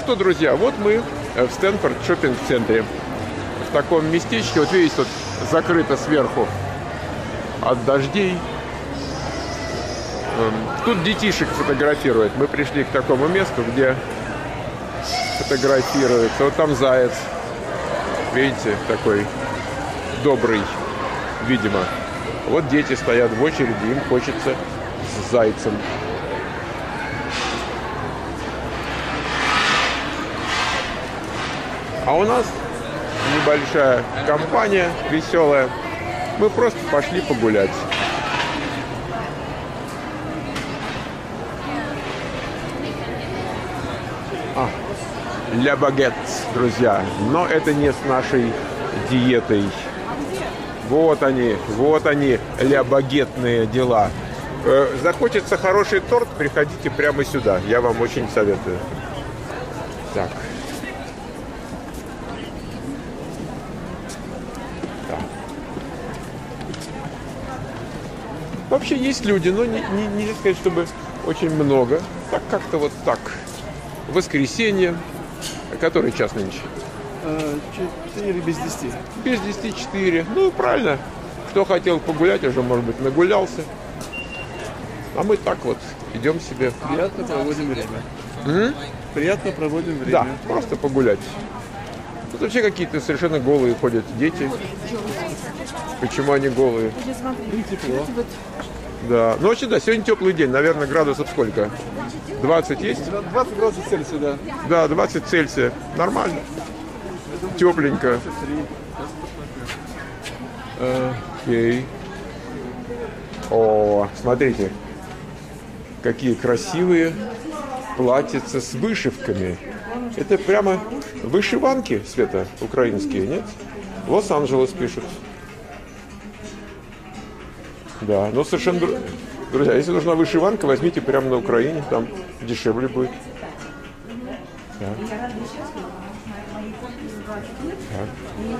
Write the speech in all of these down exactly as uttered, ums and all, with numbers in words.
что, друзья, вот мы в Стэнфорд шоппинг-центре. В таком местечке, вот видите, тут закрыто сверху от дождей. Тут детишек фотографируют. Мы пришли к такому месту, где фотографируются. Вот там заяц. Видите, такой добрый, видимо. Вот дети стоят в очереди, им хочется с зайцем. А у нас небольшая компания веселая. Мы просто пошли погулять. А, ля багет, друзья. Но это не с нашей диетой. Вот они, вот они, ля багетные дела. Э, захочется хороший торт, приходите прямо сюда. Я вам очень советую. Так. Так. Вообще есть люди, но не, не, нельзя сказать, чтобы очень много. Так как-то вот так. Воскресенье. Который час нынче? четыре без десяти. Без десяти четыре. Ну, правильно. Кто хотел погулять, уже, может быть, нагулялся. А мы так вот идем себе. Приятно проводим время. М? Приятно проводим время. Да, просто погулять. Тут вообще какие-то совершенно голые ходят дети. Почему они голые? Им тепло. Да. Ну, вообще, да, сегодня теплый день. Наверное, градусов сколько? двадцать есть? двадцать градусов Цельсия, да. Да, двадцать Цельсия. Нормально. Тепленько. Окей. О, смотрите. Какие красивые платьица с вышивками. Это прямо вышиванки, Света, украинские, нет? Лос-Анджелес пишут. Да, но совершенно... Друзья, если нужна вышиванка, возьмите прямо на Украине, там дешевле будет. Да. Так.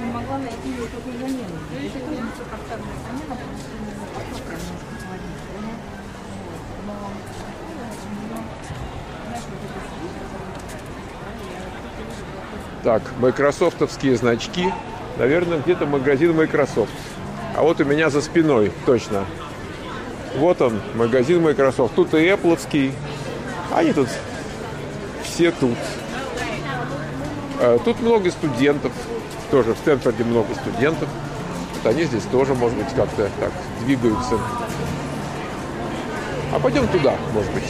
Так, майкрософтовские значки. Наверное, где-то магазин Microsoft. А вот у меня за спиной, точно. Вот он, магазин Microsoft. Тут и Apple'овский. Они тут все тут. Тут много студентов. Тоже в Стэнфорде много студентов. Вот они здесь тоже, может быть, как-то так двигаются. А пойдем туда, может быть.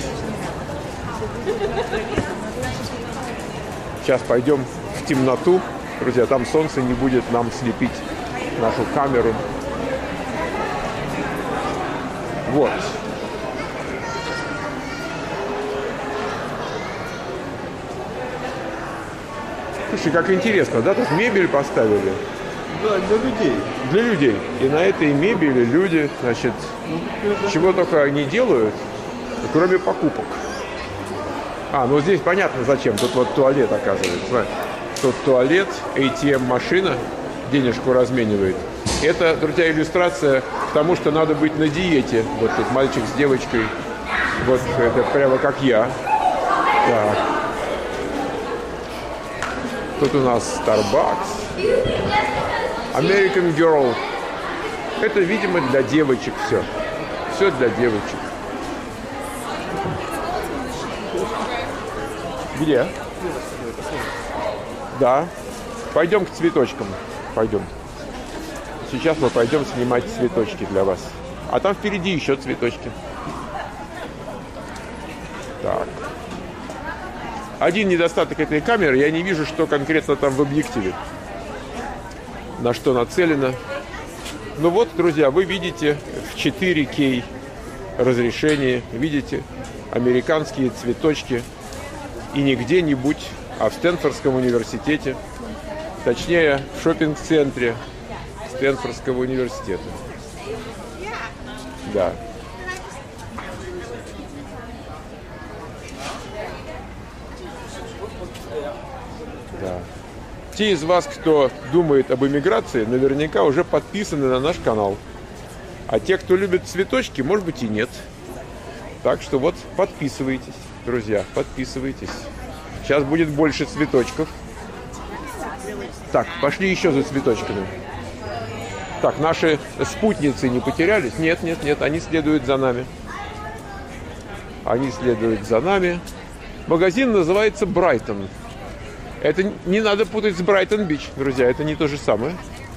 Сейчас пойдем в темноту. Друзья, там солнце не будет нам слепить нашу камеру. Вот. Слушай, как интересно, да? Тут мебель поставили. Да, для людей. Для людей. И на этой мебели люди, значит, чего только они делают, кроме покупок. А, ну здесь понятно зачем. Тут вот туалет, оказывается. Тут туалет, эй ти эм-машина денежку разменивает. Это, друзья, иллюстрация к тому, что надо быть на диете. Вот тут мальчик с девочкой. Вот это прямо как я. Так. Тут у нас Starbucks. American Girl. Это, видимо, для девочек все. Все для девочек. Где? Да. Пойдем к цветочкам. Пойдем. Сейчас мы пойдем снимать цветочки для вас. А там впереди еще цветочки. Так. Один недостаток этой камеры. Я не вижу, что конкретно там в объективе. На что нацелено. Ну вот, друзья, вы видите в четыре кей разрешении. Видите американские цветочки. И не где-нибудь, а в Стэнфордском университете. Точнее, в шоппинг-центре Стэнфордского университета. Да. Да. Те из вас, кто думает об эмиграции, наверняка уже подписаны на наш канал. А те, кто любит цветочки, может быть и нет. Так что вот подписывайтесь, друзья, подписывайтесь. Сейчас будет больше цветочков. Так, пошли еще за цветочками. Так, наши спутницы не потерялись? Нет, нет, нет, они следуют за нами. Они следуют за нами. Магазин называется Брайтон. Это не надо путать с Брайтон-Бич, друзья, это не то же самое.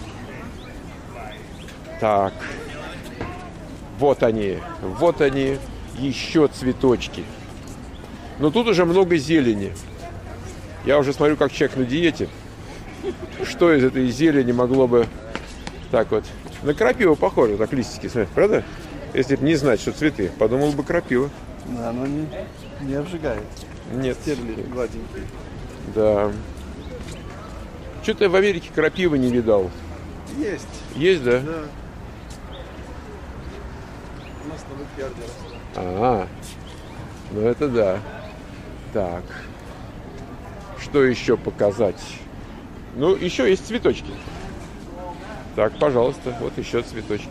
Так. Вот они, вот они, еще цветочки. Но тут уже много зелени. Я уже смотрю, как человек на диете. Что из этой зелени могло бы... Так вот, на крапиву похоже, так листики, смотри, правда? Если бы не знать, что цветы, подумал бы крапива. Да, оно не, не обжигает. Нет. Стебли гладенькие. Да. Что-то я в Америке крапивы не видал. Есть. Есть, да? Да. У нас на Бэкьярде росла. А, ну это да. Так. Что еще показать? Ну, еще есть цветочки. Так, пожалуйста, вот еще цветочки.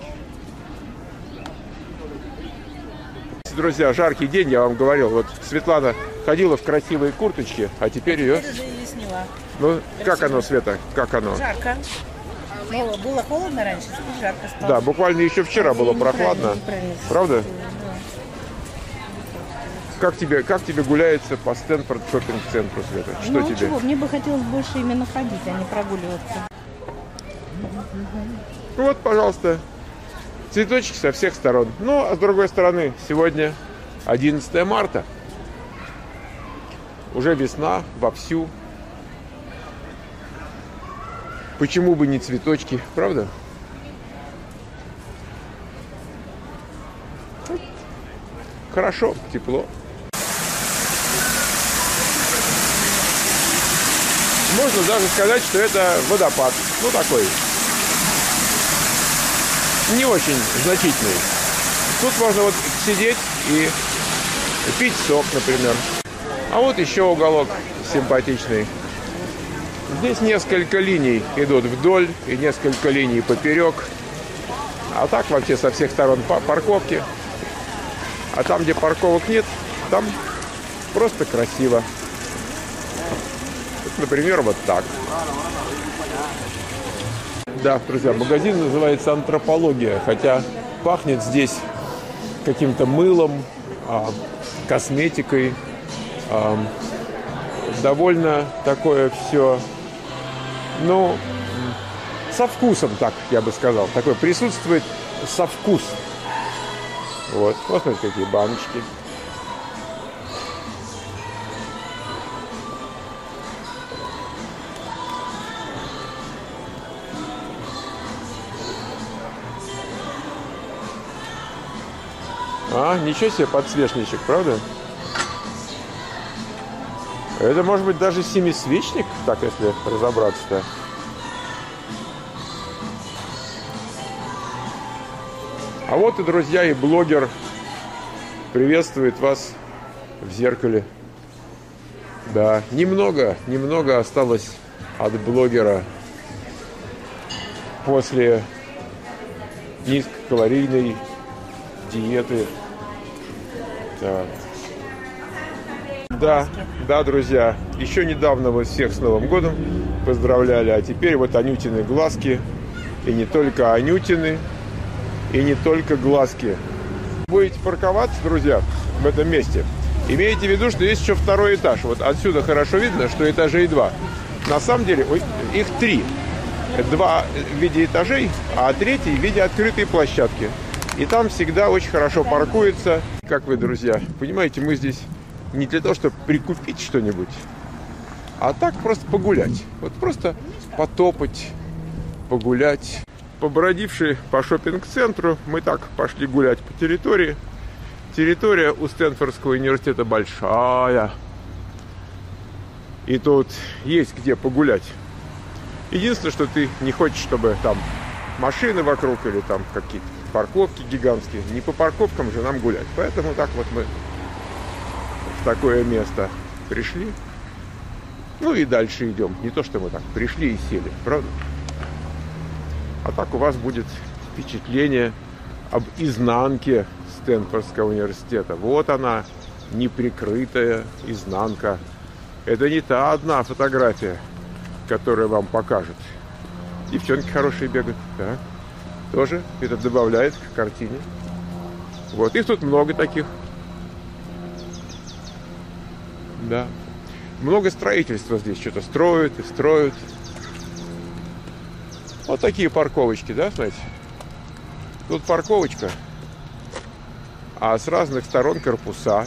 Друзья, жаркий день, я вам говорил. Вот Светлана ходила в красивой курточке, а теперь ее... Теперь уже ее сняла. Ну, как оно, Света, как оно? Жарко. Ну, было холодно раньше, теперь жарко стало. Да, буквально еще вчера было прохладно. Правда? Как тебе, как тебе гуляется по Стэнфорд шоппинг-центру, Света? Что ну, тебе? Ничего, мне бы хотелось больше именно ходить, а не прогуливаться. Ну вот, пожалуйста, цветочки со всех сторон. Ну, а с другой стороны, сегодня одиннадцатое марта. Уже весна вовсю. Почему бы не цветочки, правда? Хорошо, тепло. Можно даже сказать, что это водопад. Ну, такой. Не очень значительный. Тут можно вот сидеть и пить сок, например. А вот еще уголок симпатичный. Здесь несколько линий идут вдоль и несколько линий поперек. А так вообще со всех сторон парковки. А там, где парковок нет, там просто красиво. Вот, например, вот так. Да, друзья, магазин называется «Антропология», хотя пахнет здесь каким-то мылом, а, косметикой. А, довольно такое все, ну, со вкусом, так я бы сказал. Такое присутствует со вкус. Вот, вот смотрите, какие баночки. А, ничего себе подсвечничек, правда? Это может быть даже семисвечник, так если разобраться-то. А вот и, друзья, и блогер приветствует вас в зеркале. Да, немного, немного осталось от блогера после низкокалорийной диеты. Так. Да, да, друзья, еще недавно вы всех с Новым годом поздравляли, а теперь вот Анютины глазки, и не только Анютины, и не только глазки. Будете парковаться, друзья, в этом месте, имейте в виду, что есть еще второй этаж. Вот отсюда хорошо видно, что этажей два. На самом деле, ой, их три. Два в виде этажей, а третий в виде открытой площадки. И там всегда очень хорошо паркуется. Как вы, друзья, понимаете, мы здесь не для того, чтобы прикупить что-нибудь, а так просто погулять. Вот просто потопать, погулять. Побродивши по шоппинг-центру, мы так пошли гулять по территории. Территория у Стэнфордского университета большая. И тут есть где погулять. Единственное, что ты не хочешь, чтобы там машины вокруг или там какие-то парковки гигантские. Не по парковкам же нам гулять. Поэтому так вот мы в такое место пришли. Ну и дальше идем. Не то, что мы так пришли и сели, правда? А так у вас будет впечатление об изнанке Стэнфордского университета. Вот она, неприкрытая изнанка Это не та одна фотография, которая вам покажет. Девчонки хорошие бегают, да. Тоже это добавляет к картине. Вот, их тут много таких. Да. Много строительства здесь. Что-то строят и строят. Вот такие парковочки, да, знаете? Тут парковочка, а с разных сторон корпуса.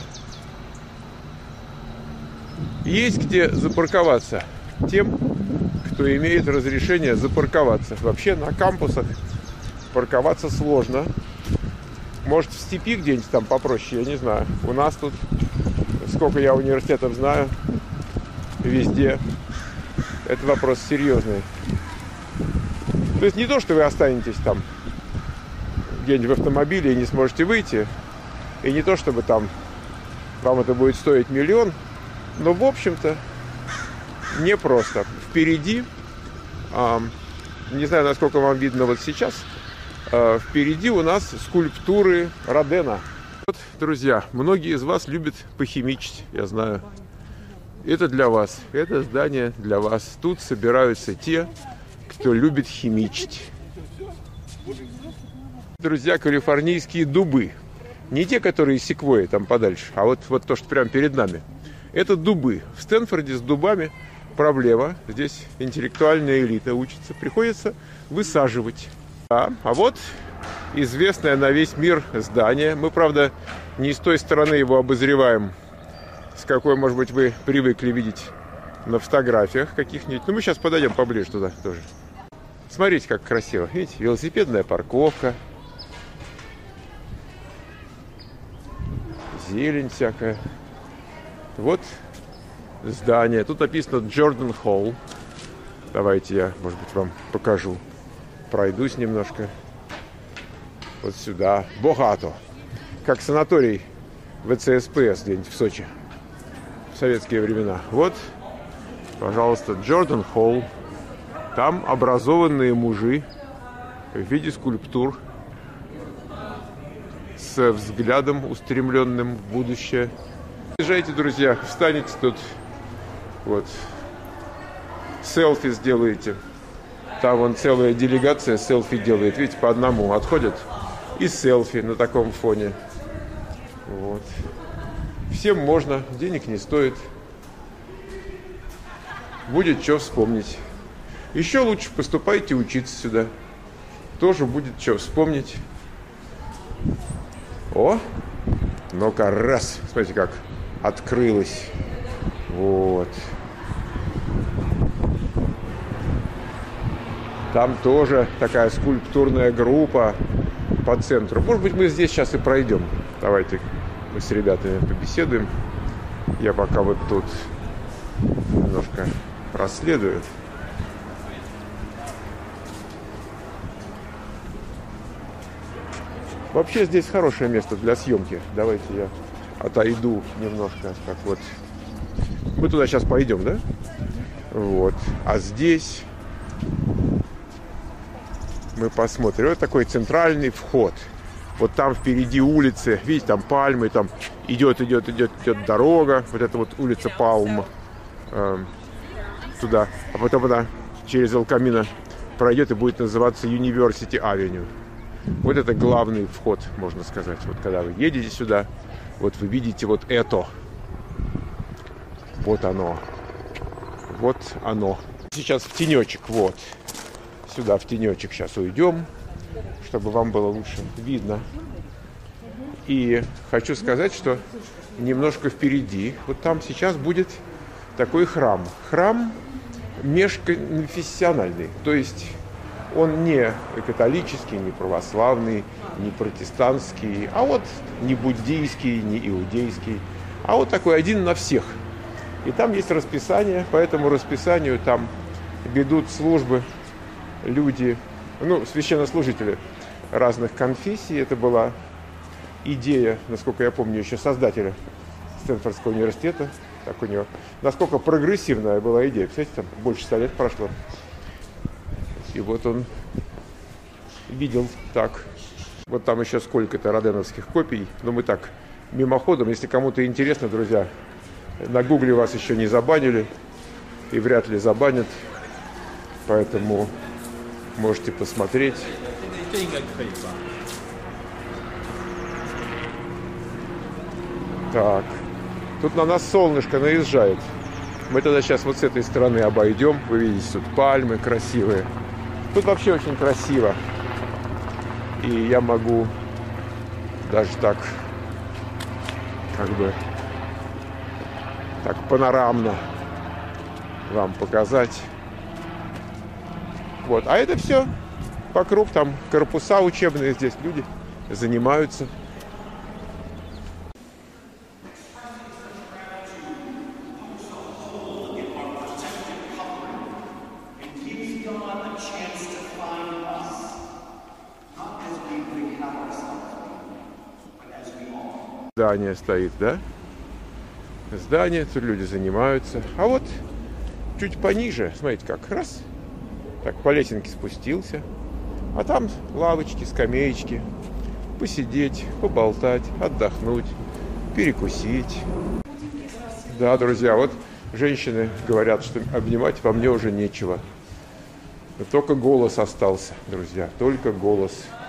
Есть где запарковаться тем, кто имеет разрешение запарковаться. Вообще на кампусах парковаться сложно. Может, в степи где-нибудь там попроще, я не знаю. У нас тут, сколько я университетов знаю, везде. Это вопрос серьезный. То есть не то, что вы останетесь там где-нибудь в автомобиле и не сможете выйти. И не то, чтобы там вам это будет стоить миллион. Но, в общем-то, непросто. Впереди, э, не знаю, насколько вам видно вот сейчас, э, впереди у нас скульптуры Родена. Вот, друзья, многие из вас любят похимичить, я знаю. Это для вас, это здание для вас. Тут собираются те, кто любит химичить. Друзья, калифорнийские дубы. Не те, которые из секвойи там подальше, а вот, вот то, что прямо перед нами. Это дубы. В Стэнфорде с дубами проблема. Здесь интеллектуальная элита учится. Приходится высаживать. А, а вот известное на весь мир здание. Мы, правда, не с той стороны его обозреваем, с какой, может быть, вы привыкли видеть на фотографиях каких-нибудь. Но мы сейчас подойдем поближе туда тоже. Смотрите, как красиво. Видите, велосипедная парковка. Зелень всякая. Вот здание. Тут написано Джордан Холл. Давайте я, может быть, вам покажу. Пройдусь немножко. Вот сюда. Богато. Как санаторий вэ цэ эс пэ эс где-нибудь в Сочи. В советские времена. Вот, пожалуйста, Джордан Холл. Там образованные мужи в виде скульптур с взглядом, устремленным в будущее. Приезжайте, друзья, встанете тут, вот, селфи сделаете. Там вон целая делегация селфи делает. Видите, по одному отходят и селфи на таком фоне. Вот. Всем можно, денег не стоит. Будет что вспомнить. Еще лучше поступайте учиться сюда. Тоже будет что вспомнить. О, ну-ка, раз. Смотрите, как открылось. Вот. Там тоже такая скульптурная группа по центру. Может быть, мы здесь сейчас и пройдем. Давайте мы с ребятами побеседуем. Я пока вот тут немножко проследую. Вообще здесь хорошее место для съемки. Давайте я отойду немножко. Так вот. Мы туда сейчас пойдем, да? Вот. А здесь мы посмотрим. Вот такой центральный вход. Вот там впереди улицы. Видите, там пальмы. Там идет, идет, идет, идет дорога. Вот это вот улица Палм. Э, туда. А потом она через Эл Камино пройдет и будет называться University Avenue. Вот это главный вход, можно сказать. Вот когда вы едете сюда, вот вы видите вот это. Вот оно. Вот оно. Сейчас в тенечек, вот. Сюда в тенечек сейчас уйдем, чтобы вам было лучше видно. И хочу сказать, что немножко впереди, вот там сейчас будет такой храм. Храм межконфессиональный, то есть он не католический, не православный, не протестантский, а вот не буддийский, не иудейский, а вот такой один на всех. И там есть расписание, по этому расписанию там ведут службы люди, ну, священнослужители разных конфессий. Это была идея, насколько я помню, еще создателя Стэнфордского университета. Так у него, насколько прогрессивная была идея. Представляете, там больше ста лет прошло. И вот он видел так. Вот там еще сколько-то роденовских копий. Но мы так, мимоходом, если кому-то интересно, друзья, На Гугле вас еще не забанили и вряд ли забанят, поэтому можете посмотреть. Так, тут на нас солнышко наезжает. Мы тогда сейчас вот с этой стороны обойдем. Вы видите, тут пальмы красивые. Тут вообще очень красиво. И я могу даже так, как бы, так панорамно вам показать. Вот, а это все вокруг, там корпуса учебные, здесь люди занимаются. Здание стоит, да? Здание, тут люди занимаются. А вот чуть пониже, смотрите как, раз, так по лесенке спустился. А там лавочки, скамеечки. Посидеть, поболтать, отдохнуть, перекусить. Да, друзья, вот женщины говорят, что обнимать во мне уже нечего. Только голос остался, друзья, только голос.